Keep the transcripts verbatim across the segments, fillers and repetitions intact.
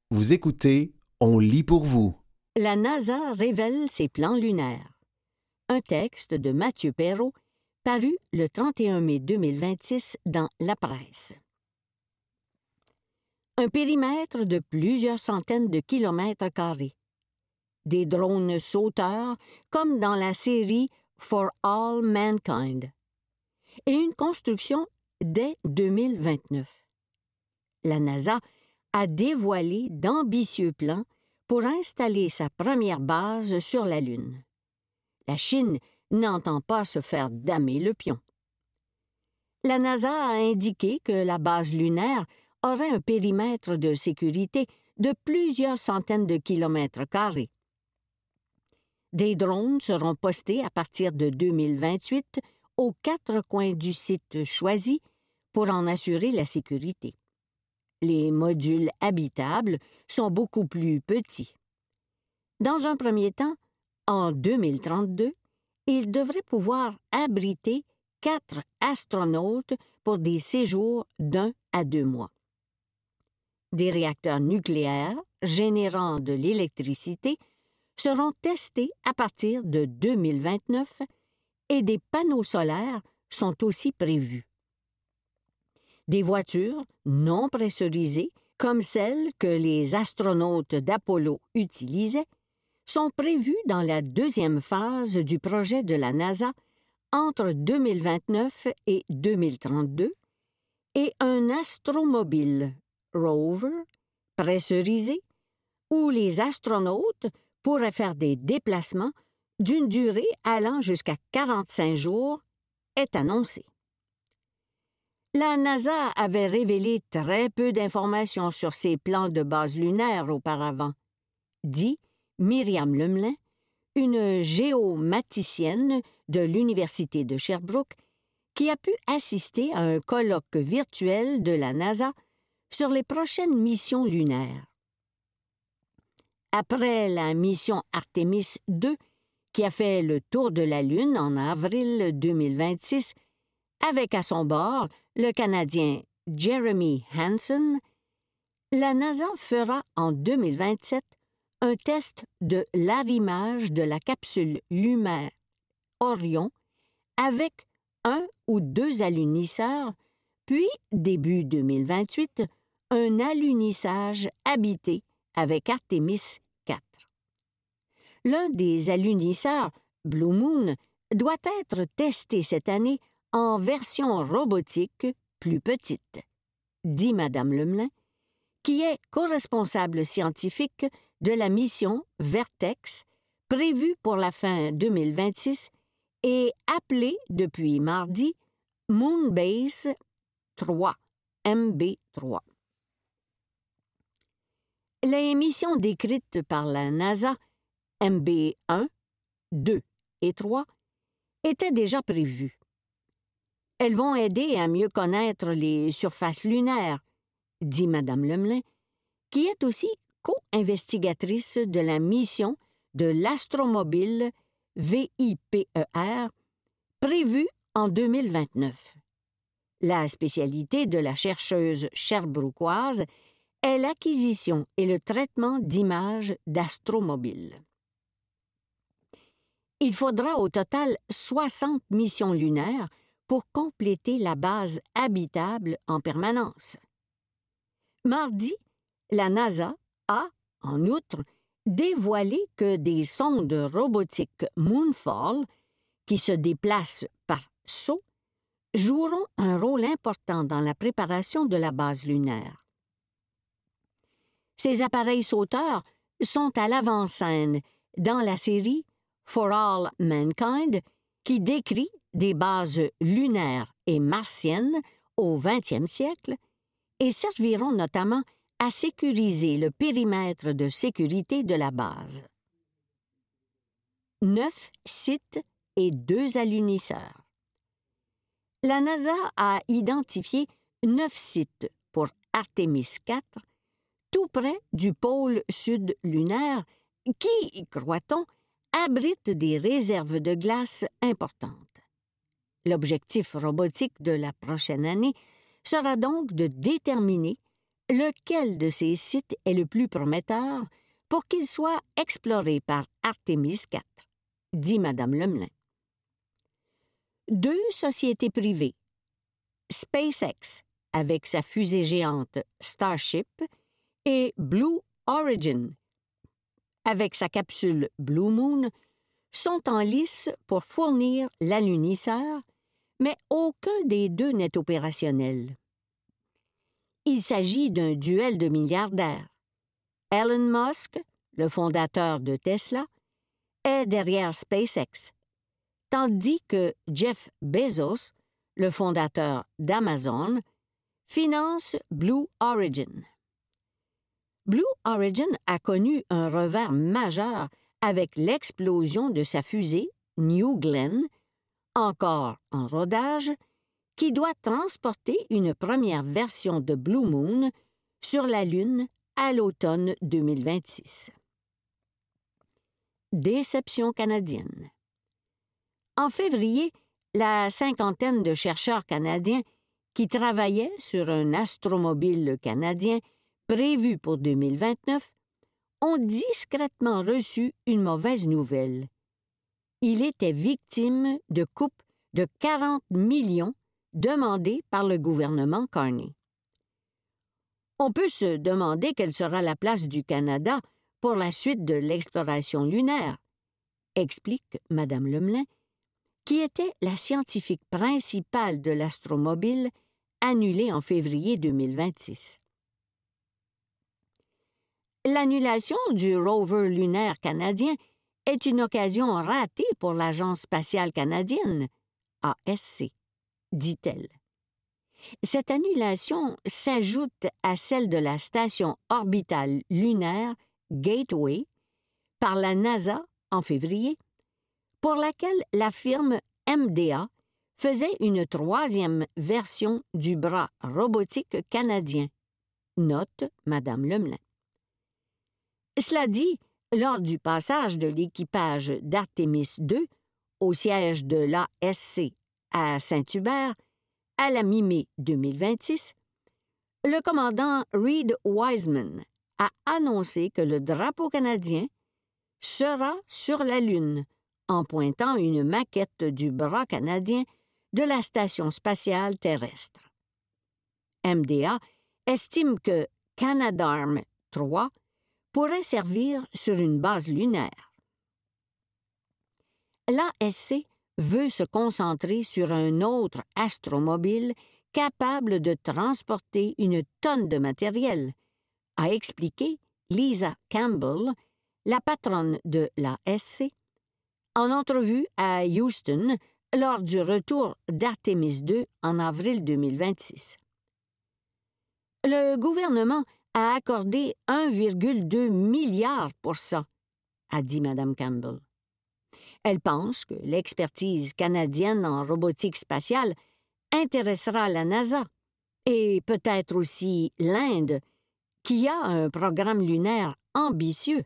Vous écoutez, on lit pour vous. La NASA révèle ses plans lunaires. Un texte de Mathieu Perrault, paru le trente et un mai deux mille vingt-six dans La Presse. Un périmètre de plusieurs centaines de kilomètres carrés. Des drones sauteurs, comme dans la série For All Mankind. Et une construction dès deux mille vingt-neuf. La NASA a dévoilé d'ambitieux plans pour installer sa première base sur la Lune. La Chine n'entend pas se faire damer le pion. La NASA a indiqué que la base lunaire aurait un périmètre de sécurité de plusieurs centaines de kilomètres carrés. Des drones seront postés à partir de deux mille vingt-huit aux quatre coins du site choisi pour en assurer la sécurité. Les modules habitables sont beaucoup plus petits. Dans un premier temps, en deux mille trente-deux, ils devraient pouvoir abriter quatre astronautes pour des séjours d'un à deux mois. Des réacteurs nucléaires générant de l'électricité seront testés à partir de deux mille vingt-neuf et des panneaux solaires sont aussi prévus. Des voitures non pressurisées, comme celles que les astronautes d'Apollo utilisaient, sont prévues dans la deuxième phase du projet de la NASA entre deux mille vingt-neuf et deux mille trente-deux, et un astromobile, rover, pressurisé, où les astronautes pourraient faire des déplacements d'une durée allant jusqu'à quarante-cinq jours, est annoncé. La NASA avait révélé très peu d'informations sur ses plans de base lunaire auparavant, dit Myriam Lemelin, une géomaticienne de l'Université de Sherbrooke, qui a pu assister à un colloque virtuel de la NASA sur les prochaines missions lunaires. Après la mission Artemis deux, qui a fait le tour de la Lune en avril deux mille vingt-six, avec à son bord le Canadien Jeremy Hansen, la NASA fera en deux mille vingt-sept un test de l'arrimage de la capsule lunaire Orion avec un ou deux alunisseurs, puis, début deux mille vingt-huit, un alunissage habité avec Artemis quatre. L'un des alunisseurs, Blue Moon, doit être testé cette année en version robotique plus petite, dit Mme Lemelin, qui est co-responsable scientifique de la mission Vertex, prévue pour la fin deux mille vingt-six et appelée depuis mardi Moonbase trois, M B trois. Les missions décrites par la NASA, M B un, deux et trois, étaient déjà prévues. Elles vont aider à mieux connaître les surfaces lunaires, dit Mme Lemelin, qui est aussi co-investigatrice de la mission de l'astromobile V I P E R, prévue en deux mille vingt-neuf. La spécialité de la chercheuse sherbrookoise est l'acquisition et le traitement d'images d'astromobiles. Il faudra au total soixante missions lunaires pour compléter la base habitable en permanence. Mardi, la NASA a, en outre, dévoilé que des sondes robotiques Moonfall, qui se déplacent par saut, joueront un rôle important dans la préparation de la base lunaire. Ces appareils sauteurs sont à l'avant-scène dans la série For All Mankind, qui décrit des bases lunaires et martiennes au vingtième siècle et serviront notamment à sécuriser le périmètre de sécurité de la base. Neuf sites et deux alunisseurs. La NASA a identifié neuf sites pour Artemis quatre, tout près du pôle sud lunaire, qui, croit-on, abrite des réserves de glace importantes. L'objectif robotique de la prochaine année sera donc de déterminer lequel de ces sites est le plus prometteur pour qu'il soit exploré par Artemis quatre, dit Madame Lemelin. Deux sociétés privées, SpaceX avec sa fusée géante Starship et Blue Origin avec sa capsule Blue Moon, sont en lice pour fournir l'alunisseur, mais aucun des deux n'est opérationnel. Il s'agit d'un duel de milliardaires. Elon Musk, le fondateur de Tesla, est derrière SpaceX, tandis que Jeff Bezos, le fondateur d'Amazon, finance Blue Origin. Blue Origin a connu un revers majeur avec l'explosion de sa fusée New Glenn, encore en rodage, qui doit transporter une première version de Blue Moon sur la Lune à l'automne deux mille vingt-six. Déception canadienne. En février, la cinquantaine de chercheurs canadiens qui travaillaient sur un astromobile canadien prévu pour deux mille vingt-neuf ont discrètement reçu une mauvaise nouvelle. Il était victime de coupes de quarante millions demandées par le gouvernement Carney. On peut se demander quelle sera la place du Canada pour la suite de l'exploration lunaire, explique Madame Lemelin, qui était la scientifique principale de l'astromobile annulée en février deux mille vingt-six. L'annulation du rover lunaire canadien est une occasion ratée pour l'Agence spatiale canadienne, A S C, dit-elle. Cette annulation s'ajoute à celle de la station orbitale lunaire Gateway par la NASA en février, pour laquelle la firme M D A faisait une troisième version du bras robotique canadien, note Madame Lemelin. Cela dit, lors du passage de l'équipage d'Artemis deux au siège de l'A S C à Saint-Hubert à la mi-mai deux mille vingt-six, le commandant Reed Wiseman a annoncé que le drapeau canadien sera sur la Lune en pointant une maquette du bras canadien de la Station spatiale terrestre. M D A estime que Canadarm trois pourrait servir sur une base lunaire. L'A S C veut se concentrer sur un autre astromobile capable de transporter une tonne de matériel, a expliqué Lisa Campbell, la patronne de l'A S C, en entrevue à Houston lors du retour d'Artemis deux en avril deux mille vingt-six. Le gouvernement a accordé un virgule deux milliard pour ça, a dit Mme Campbell. Elle pense que l'expertise canadienne en robotique spatiale intéressera la NASA et peut-être aussi l'Inde, qui a un programme lunaire ambitieux.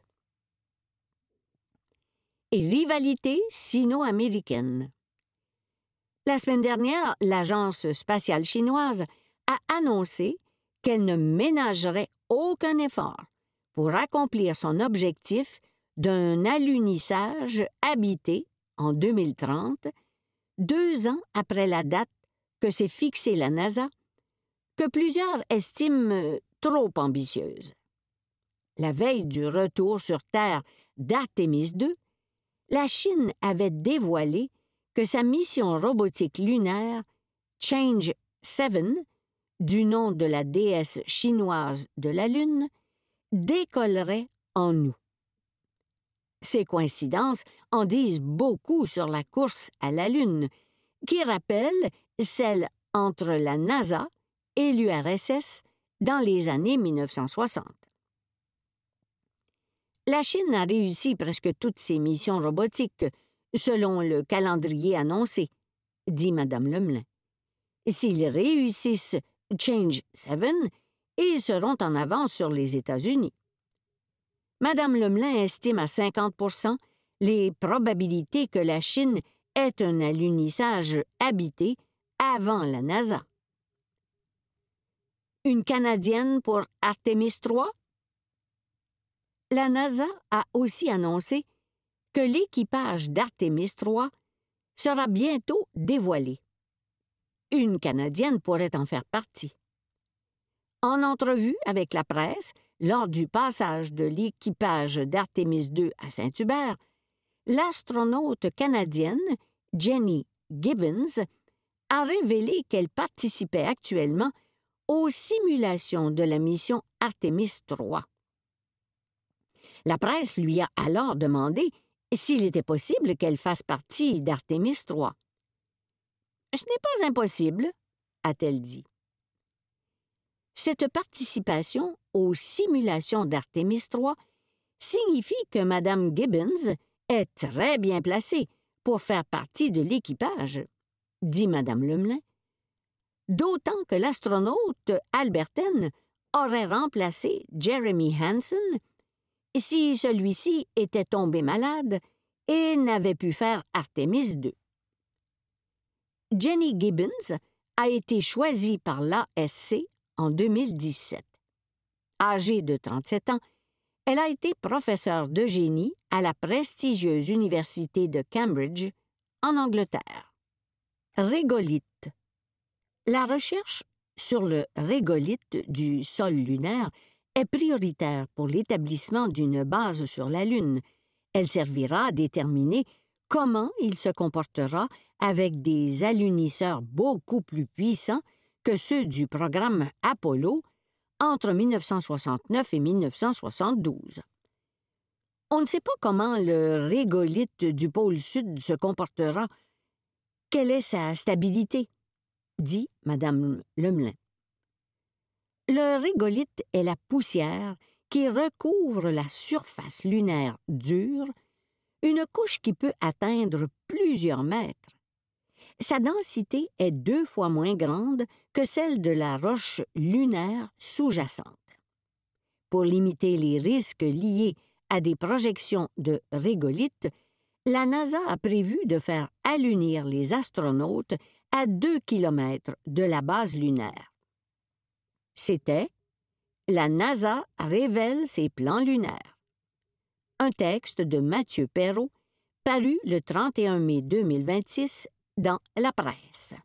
Et rivalité sino-américaine. La semaine dernière, l'Agence spatiale chinoise a annoncé qu'elle ne ménagerait aucun effort pour accomplir son objectif d'un alunissage habité en deux mille trente, deux ans après la date que s'est fixée la NASA, que plusieurs estiment trop ambitieuse. La veille du retour sur Terre d'Artemis deux, la Chine avait dévoilé que sa mission robotique lunaire Change sept, du nom de la déesse chinoise de la Lune, décollerait en août. Ces coïncidences en disent beaucoup sur la course à la Lune, qui rappelle celle entre la NASA et l'U R S S dans les années mille neuf cent soixante. La Chine a réussi presque toutes ses missions robotiques, selon le calendrier annoncé, dit Mme Lemelin. S'ils réussissent Change sept, ils seront en avance sur les États-Unis. Mme Lemelin estime à cinquante pour cent les probabilités que la Chine ait un alunissage habité avant la NASA. Une Canadienne pour Artemis trois? La NASA a aussi annoncé que l'équipage d'Artemis trois sera bientôt dévoilé. Une Canadienne pourrait en faire partie. En entrevue avec la presse, lors du passage de l'équipage d'Artemis deux à Saint-Hubert, l'astronaute canadienne Jenny Gibbons a révélé qu'elle participait actuellement aux simulations de la mission Artemis trois. La presse lui a alors demandé s'il était possible qu'elle fasse partie d'Artemis trois. « Ce n'est pas impossible », a-t-elle dit. Cette participation aux simulations d'Artemis trois signifie que Mme Gibbons est très bien placée pour faire partie de l'équipage, dit Mme Lemelin, d'autant que l'astronaute albertaine aurait remplacé Jeremy Hansen si celui-ci était tombé malade et n'avait pu faire Artemis deux. Jenny Gibbons a été choisie par l'A S C en deux mille dix-sept. Âgée de trente-sept ans, elle a été professeure de génie à la prestigieuse université de Cambridge, en Angleterre. Régolithe. La recherche sur le régolithe du sol lunaire est prioritaire pour l'établissement d'une base sur la Lune. Elle servira à déterminer comment il se comportera avec des alunisseurs beaucoup plus puissants que ceux du programme Apollo entre mille neuf cent soixante-neuf et mille neuf cent soixante-douze. On ne sait pas comment le régolithe du pôle Sud se comportera. Quelle est sa stabilité? Dit Mme Lemelin. Le régolithe est la poussière qui recouvre la surface lunaire dure, une couche qui peut atteindre plusieurs mètres. Sa densité est deux fois moins grande que celle de la roche lunaire sous-jacente. Pour limiter les risques liés à des projections de régolithe, la NASA a prévu de faire alunir les astronautes à deux kilomètres de la base lunaire. C'était « La NASA révèle ses plans lunaires ». Un texte de Mathieu Perrault, paru le trente et un mai deux mille vingt-six dans la presse.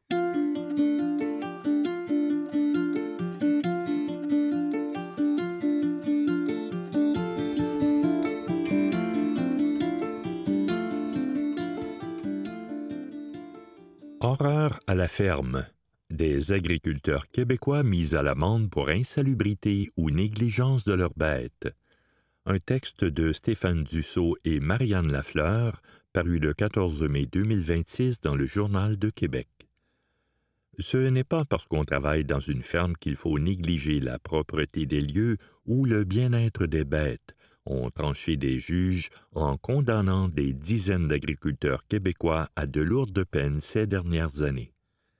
Horreur à la ferme. Des agriculteurs québécois mis à l'amende pour insalubrité ou négligence de leurs bêtes. Un texte de Stéphane Dussault et Marianne Lafleur, paru le quatorze mai deux mille vingt-six dans le Journal de Québec. Ce n'est pas parce qu'on travaille dans une ferme qu'il faut négliger la propreté des lieux ou le bien-être des bêtes, ont tranché des juges en condamnant des dizaines d'agriculteurs québécois à de lourdes peines ces dernières années.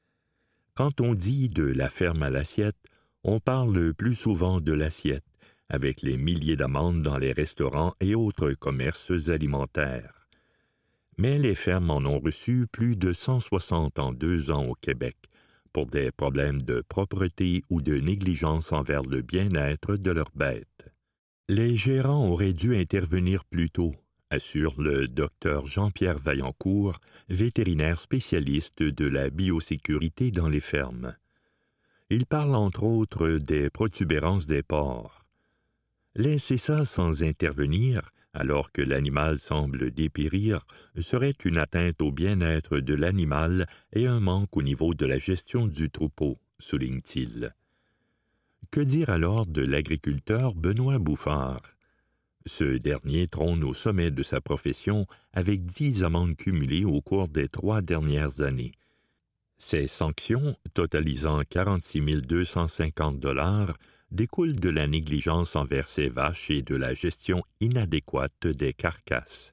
Quand on dit de la ferme à l'assiette, on parle plus souvent de l'assiette, avec les milliers d'amendes dans les restaurants et autres commerces alimentaires. Mais les fermes en ont reçu plus de cent soixante en deux ans au Québec, pour des problèmes de propreté ou de négligence envers le bien-être de leurs bêtes. Les gérants auraient dû intervenir plus tôt, assure le docteur Jean-Pierre Vaillancourt, vétérinaire spécialiste de la biosécurité dans les fermes. Il parle entre autres des protubérances des porcs. Laisser ça sans intervenir, alors que l'animal semble dépérir, serait une atteinte au bien-être de l'animal et un manque au niveau de la gestion du troupeau, souligne-t-il. Que dire alors de l'agriculteur Benoît Bouffard? Ce dernier trône au sommet de sa profession avec dix amendes cumulées au cours des trois dernières années. Ces sanctions, totalisant quarante-six mille deux cent cinquante dollars, découlent de la négligence envers ces vaches et de la gestion inadéquate des carcasses.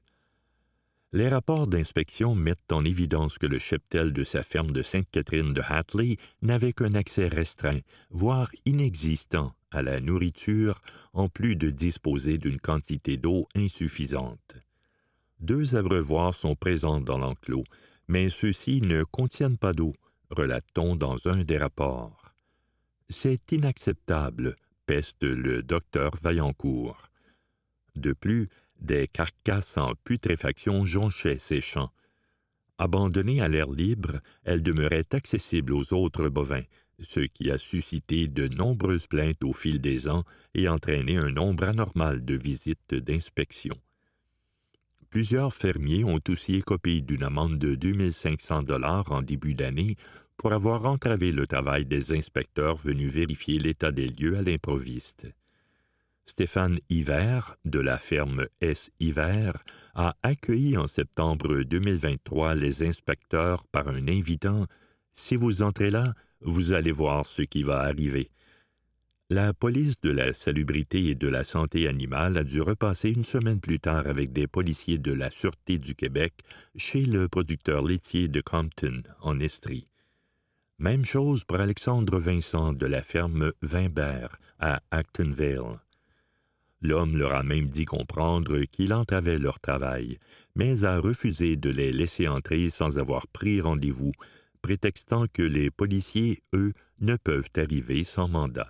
Les rapports d'inspection mettent en évidence que le cheptel de sa ferme de Sainte-Catherine de Hatley n'avait qu'un accès restreint, voire inexistant, à la nourriture, en plus de disposer d'une quantité d'eau insuffisante. Deux abreuvoirs sont présents dans l'enclos, mais ceux-ci ne contiennent pas d'eau, relate-t-on dans un des rapports. C'est inacceptable, peste le docteur Vaillancourt. De plus, des carcasses en putréfaction jonchaient ces champs. Abandonnées à l'air libre, elles demeuraient accessibles aux autres bovins, ce qui a suscité de nombreuses plaintes au fil des ans et entraîné un nombre anormal de visites d'inspection. Plusieurs fermiers ont aussi écopé d'une amende de deux mille cinq cents dollars en début d'année pour avoir entravé le travail des inspecteurs venus vérifier l'état des lieux à l'improviste. Stéphane Hiver, de la ferme S. Hiver, a accueilli en septembre deux mille vingt-trois les inspecteurs par un invitant « Si vous entrez là, vous allez voir ce qui va arriver ». La police de la salubrité et de la santé animale a dû repasser une semaine plus tard avec des policiers de la Sûreté du Québec chez le producteur laitier de Compton, en Estrie. Même chose pour Alexandre Vincent de la ferme Vimbert à Actonville. L'homme leur a même dit comprendre qu'il entravait leur travail, mais a refusé de les laisser entrer sans avoir pris rendez-vous, prétextant que les policiers, eux, ne peuvent arriver sans mandat.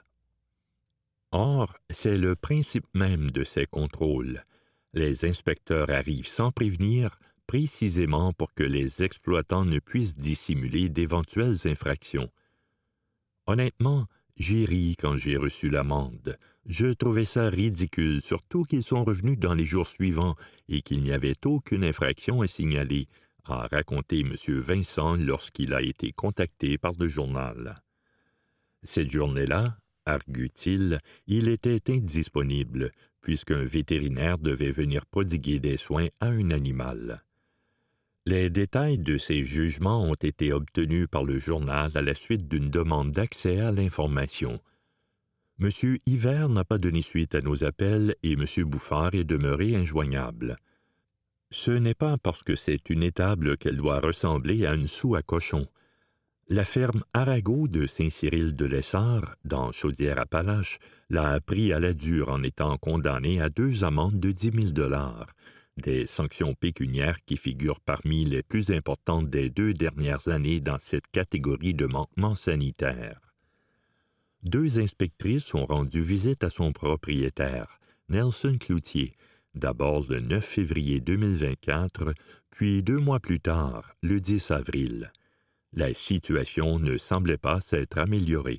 Or, c'est le principe même de ces contrôles. Les inspecteurs arrivent sans prévenir, précisément pour que les exploitants ne puissent dissimuler d'éventuelles infractions. Honnêtement, j'ai ri quand j'ai reçu l'amende. Je trouvais ça ridicule, surtout qu'ils sont revenus dans les jours suivants et qu'il n'y avait aucune infraction à signaler, a raconté M. Vincent lorsqu'il a été contacté par le journal. Cette journée-là, argue-t-il, il était indisponible, puisqu'un vétérinaire devait venir prodiguer des soins à un animal. Les détails de ces jugements ont été obtenus par le journal à la suite d'une demande d'accès à l'information. M. Hiver n'a pas donné suite à nos appels et M. Bouffard est demeuré injoignable. Ce n'est pas parce que c'est une étable qu'elle doit ressembler à une soue à cochon. La ferme Arago de Saint-Cyril-de-Lessard, dans Chaudière-Appalaches, l'a appris à la dure en étant condamné à deux amendes de dix mille dollars, des sanctions pécuniaires qui figurent parmi les plus importantes des deux dernières années dans cette catégorie de manquements sanitaires. Deux inspectrices ont rendu visite à son propriétaire, Nelson Cloutier, d'abord le neuf février deux mille vingt-quatre, puis deux mois plus tard, le dix avril. La situation ne semblait pas s'être améliorée.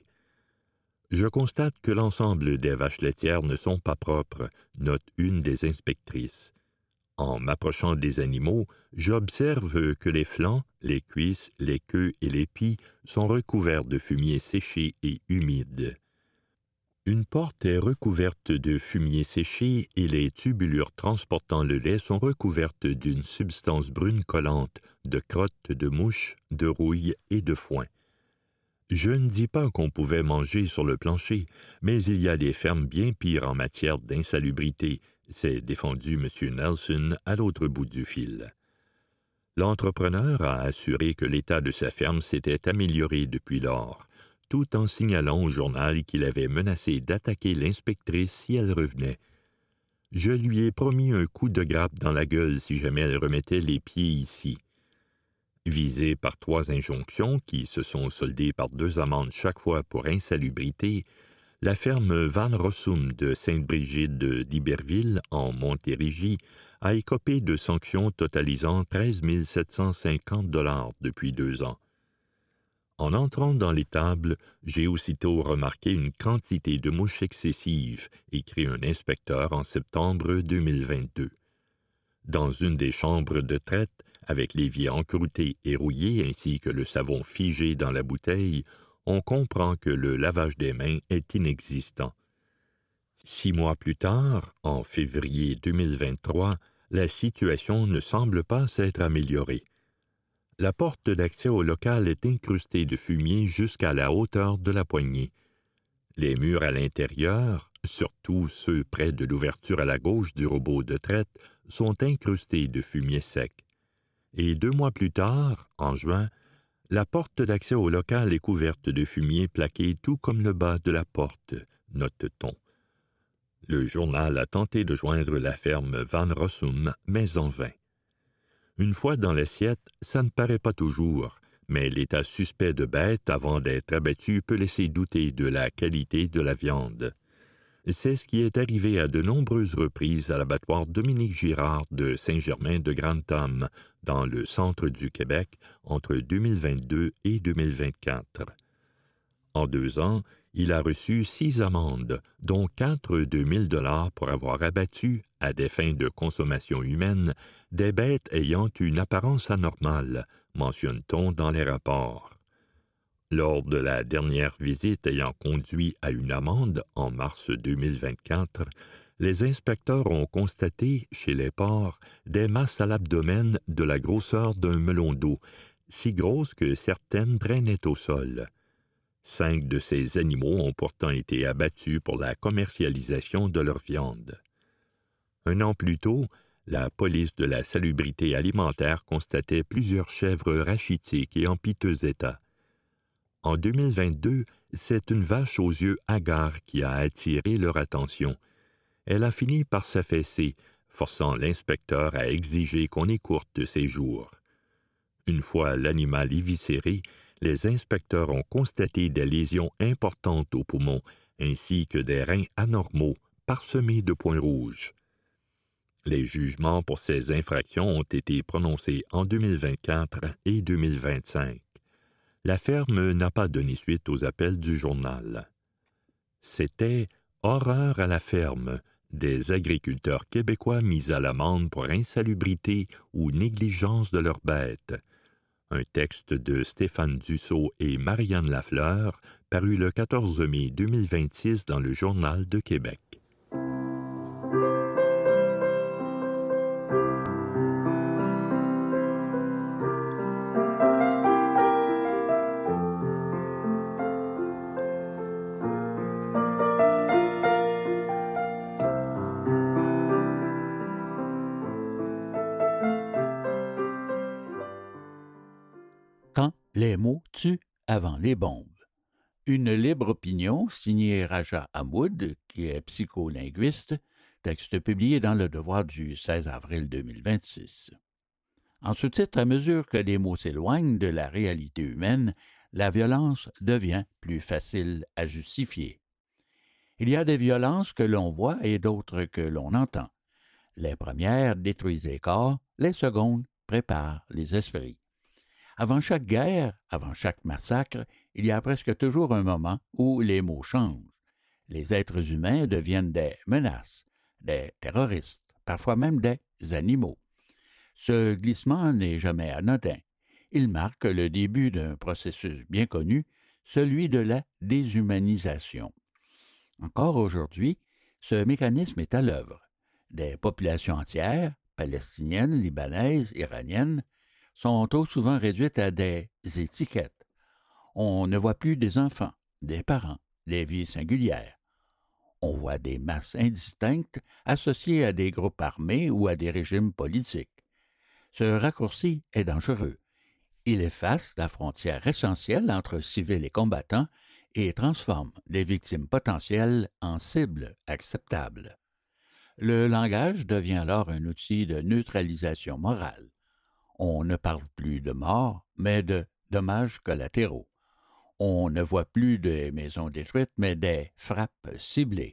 Je constate que l'ensemble des vaches laitières ne sont pas propres, note une des inspectrices. En m'approchant des animaux, j'observe que les flancs, les cuisses, les queues et les pies sont recouverts de fumier séché et humide. Une porte est recouverte de fumier séché et les tubulures transportant le lait sont recouvertes d'une substance brune collante, de crottes de mouches, de rouille et de foin. Je ne dis pas qu'on pouvait manger sur le plancher, mais il y a des fermes bien pires en matière d'insalubrité, s'est défendu M. Nelson à l'autre bout du fil. L'entrepreneur a assuré que l'état de sa ferme s'était amélioré depuis lors, tout en signalant au journal qu'il avait menacé d'attaquer l'inspectrice si elle revenait. Je lui ai promis un coup de grappe dans la gueule si jamais elle remettait les pieds ici. Visée par trois injonctions qui se sont soldées par deux amendes chaque fois pour insalubrité, la ferme Van Rossum de Sainte-Brigide d'Iberville, en Montérégie, a écopé de sanctions totalisant treize mille sept cent cinquante dollars depuis deux ans. En entrant dans l'étable, j'ai aussitôt remarqué une quantité de mouches excessive, écrit un inspecteur en septembre deux mille vingt-deux. Dans une des chambres de traite, avec l'évier encrouté et rouillé ainsi que le savon figé dans la bouteille, on comprend que le lavage des mains est inexistant. Six mois plus tard, en février deux mille vingt-trois, la situation ne semble pas s'être améliorée. La porte d'accès au local est incrustée de fumier jusqu'à la hauteur de la poignée. Les murs à l'intérieur, surtout ceux près de l'ouverture à la gauche du robot de traite, sont incrustés de fumier sec. Et deux mois plus tard, en juin, la porte d'accès au local est couverte de fumier plaqué tout comme le bas de la porte, note-t-on. Le journal a tenté de joindre la ferme Van Rossum, mais en vain. Une fois dans l'assiette, ça ne paraît pas toujours, mais l'état suspect de bête avant d'être abattu peut laisser douter de la qualité de la viande. C'est ce qui est arrivé à de nombreuses reprises à l'abattoir Dominique Girard de Saint-Germain-de-Grantham, dans le centre du Québec, entre deux mille vingt-deux et deux mille vingt-quatre. En deux ans, il a reçu six amendes, dont quatre de mille dollars pour avoir abattu, à des fins de consommation humaine, des bêtes ayant une apparence anormale, mentionne-t-on dans les rapports. Lors de la dernière visite ayant conduit à une amende en mars deux mille vingt-quatre, les inspecteurs ont constaté chez les porcs des masses à l'abdomen de la grosseur d'un melon d'eau, si grosses que certaines traînaient au sol. Cinq de ces animaux ont pourtant été abattus pour la commercialisation de leur viande. Un an plus tôt, la police de la salubrité alimentaire constatait plusieurs chèvres rachitiques et en piteux état. En deux mille vingt-deux, c'est une vache aux yeux hagards qui a attiré leur attention. Elle a fini par s'affaisser, forçant l'inspecteur à exiger qu'on écourte ses jours. Une fois l'animal éviscéré, les inspecteurs ont constaté des lésions importantes aux poumons, ainsi que des reins anormaux, parsemés de points rouges. Les jugements pour ces infractions ont été prononcés en deux mille vingt-quatre et deux mille vingt-cinq. La ferme n'a pas donné suite aux appels du journal. C'était « Horreur à la ferme » des agriculteurs québécois mis à l'amende pour insalubrité ou négligence de leurs bêtes. Un texte de Stéphane Dussault et Marianne Lafleur, paru le quatorze mai deux mille vingt-six dans le Journal de Québec. Quand les mots tuent avant les bombes. Une libre opinion signée Raja Hamoud, qui est psycholinguiste, texte publié dans Le Devoir du seize avril deux mille vingt-six. En sous-titre, à mesure que les mots s'éloignent de la réalité humaine, la violence devient plus facile à justifier. Il y a des violences que l'on voit et d'autres que l'on entend. Les premières détruisent les corps, les secondes préparent les esprits. Avant chaque guerre, avant chaque massacre, il y a presque toujours un moment où les mots changent. Les êtres humains deviennent des menaces, des terroristes, parfois même des animaux. Ce glissement n'est jamais anodin. Il marque le début d'un processus bien connu, celui de la déshumanisation. Encore aujourd'hui, ce mécanisme est à l'œuvre. Des populations entières, palestiniennes, libanaises, iraniennes, sont trop souvent réduites à des étiquettes. On ne voit plus des enfants, des parents, des vies singulières. On voit des masses indistinctes associées à des groupes armés ou à des régimes politiques. Ce raccourci est dangereux. Il efface la frontière essentielle entre civils et combattants et transforme les victimes potentielles en cibles acceptables. Le langage devient alors un outil de neutralisation morale. On ne parle plus de morts, mais de dommages collatéraux. On ne voit plus des maisons détruites, mais des frappes ciblées.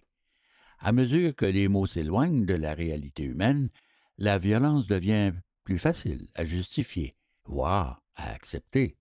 À mesure que les mots s'éloignent de la réalité humaine, la violence devient plus facile à justifier, voire à accepter.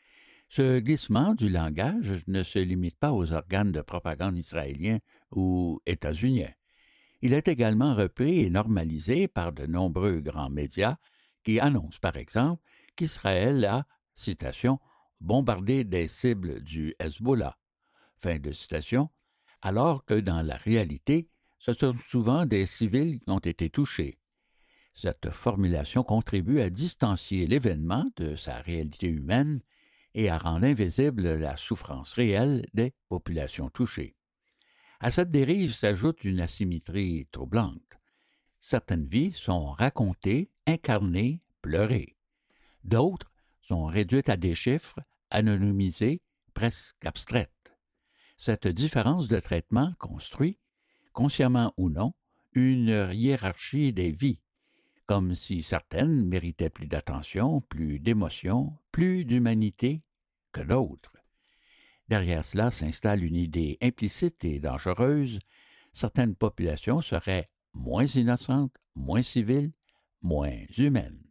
Ce glissement du langage ne se limite pas aux organes de propagande israéliens ou états-uniens. Il est également repris et normalisé par de nombreux grands médias qui annonce par exemple qu'Israël a, citation, bombardé des cibles du Hezbollah, fin de citation, alors que dans la réalité, ce sont souvent des civils qui ont été touchés. Cette formulation contribue à distancier l'événement de sa réalité humaine et à rendre invisible la souffrance réelle des populations touchées. À cette dérive s'ajoute une asymétrie troublante. Certaines vies sont racontées, incarnées, pleurées. D'autres sont réduites à des chiffres, anonymisées, presque abstraites. Cette différence de traitement construit, consciemment ou non, une hiérarchie des vies, comme si certaines méritaient plus d'attention, plus d'émotion, plus d'humanité que d'autres. Derrière cela s'installe une idée implicite et dangereuse. Certaines populations seraient moins innocentes, moins civiles, moins humaines.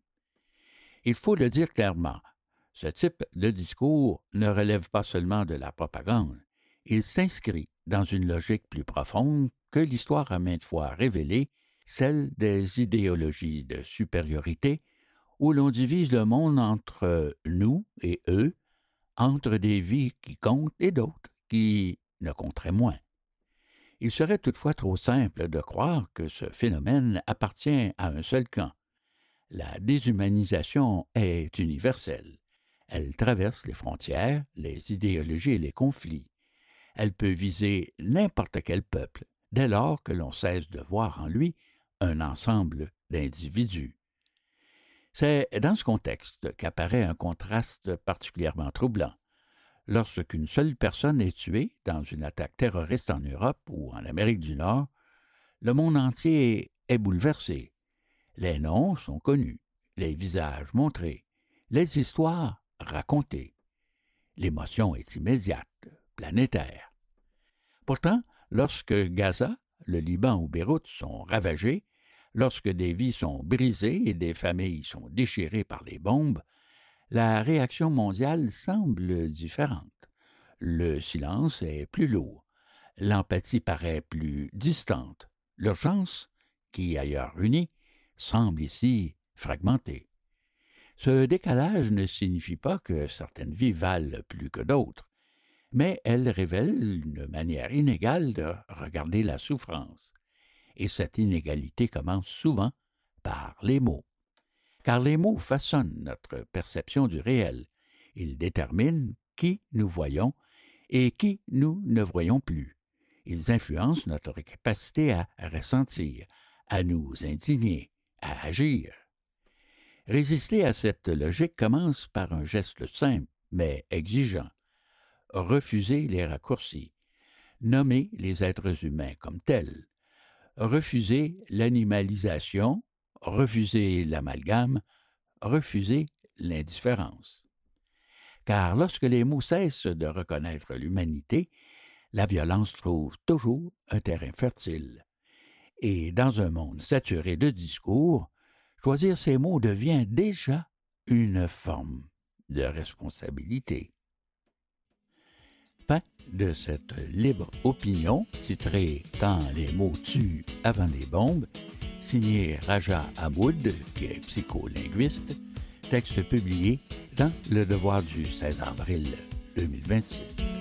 Il faut le dire clairement, ce type de discours ne relève pas seulement de la propagande. Il s'inscrit dans une logique plus profonde que l'histoire a maintes fois révélée, celle des idéologies de supériorité, où l'on divise le monde entre nous et eux, entre des vies qui comptent et d'autres qui ne compteraient moins. Il serait toutefois trop simple de croire que ce phénomène appartient à un seul camp. La déshumanisation est universelle. Elle traverse les frontières, les idéologies et les conflits. Elle peut viser n'importe quel peuple, dès lors que l'on cesse de voir en lui un ensemble d'individus. C'est dans ce contexte qu'apparaît un contraste particulièrement troublant. Lorsqu'une seule personne est tuée dans une attaque terroriste en Europe ou en Amérique du Nord, le monde entier est bouleversé. Les noms sont connus, les visages montrés, les histoires racontées. L'émotion est immédiate, planétaire. Pourtant, lorsque Gaza, le Liban ou Beyrouth sont ravagés, lorsque des vies sont brisées et des familles sont déchirées par les bombes, la réaction mondiale semble différente. Le silence est plus lourd, l'empathie paraît plus distante, l'urgence, qui ailleurs unie, semble ici fragmentée. Ce décalage ne signifie pas que certaines vies valent plus que d'autres, mais elle révèle une manière inégale de regarder la souffrance. Et cette inégalité commence souvent par les mots. Car les mots façonnent notre perception du réel. Ils déterminent qui nous voyons et qui nous ne voyons plus. Ils influencent notre capacité à ressentir, à nous indigner, à agir. Résister à cette logique commence par un geste simple, mais exigeant. Refuser les raccourcis. Nommer les êtres humains comme tels. Refuser l'animalisation, refuser l'amalgame, refuser l'indifférence. Car lorsque les mots cessent de reconnaître l'humanité, la violence trouve toujours un terrain fertile. Et dans un monde saturé de discours, choisir ces mots devient déjà une forme de responsabilité. Fin de cette libre opinion titrée « Quand les mots tuent avant les bombes », signé Raja Hamoud, qui est psycholinguiste, texte publié dans Le Devoir du seize avril deux mille vingt-six.